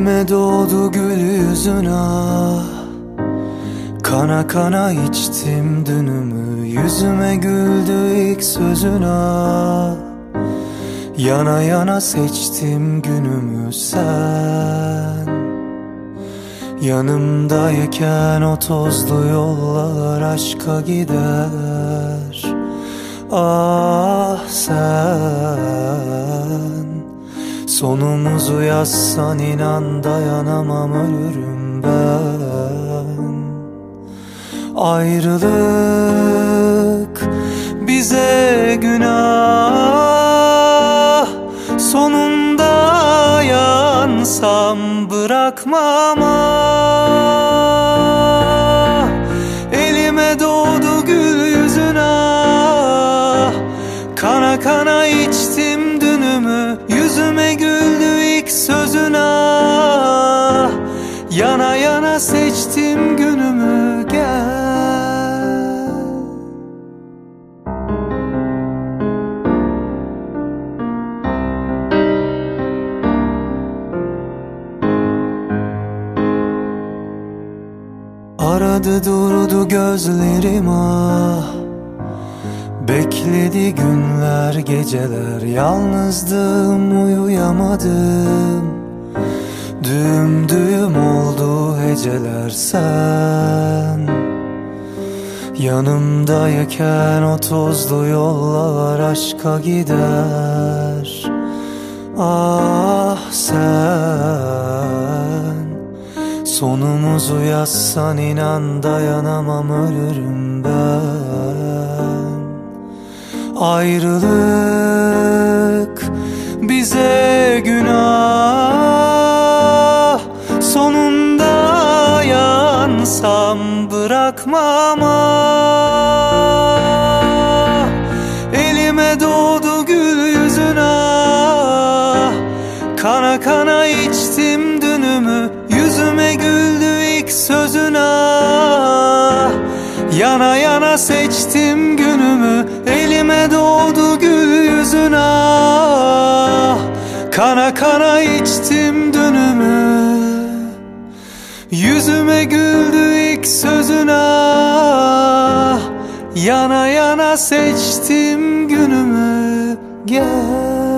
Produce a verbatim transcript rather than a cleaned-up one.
Elime doğdu gül yüzün ah, kana kana içtim dünümü. Yüzüme güldü ilk sözün ah, yana yana seçtim günümü. Sen yanımdayken o tozlu yollar aşka gider. Ah sen sonumuzu yazsan inan dayanamam, ölürüm ben. Ayrılık bize günah, sonunda yansam bırakmam ah. Elime doğdu gül yüzün ah, kana kana içtim dünümü. Yüzüme güldü ilk sözün ah, yana yana seçtim günümü. Gel aradı durdu gözlerim ah, bekledi günler geceler. Yalnızdım, uyuyamadım, düğüm düğüm oldu heceler. Sen yanımdayken o tozlu yollar aşka gider. Ah sen sonumuzu yazsan inan dayanamam, ölürüm ben. Ayrılık bize günah, sonunda yansam bırakmam ah. Elime doğdu gül yüzün ah, kana kana içtim dünümü. Yüzüme güldü ilk sözün ah, yana yana seçtim günümü. Elime doğdu gül yüzün ah, kana kana içtim dünümü. Yüzüme güldü ilk sözün ah, yana yana seçtim günümü. Gel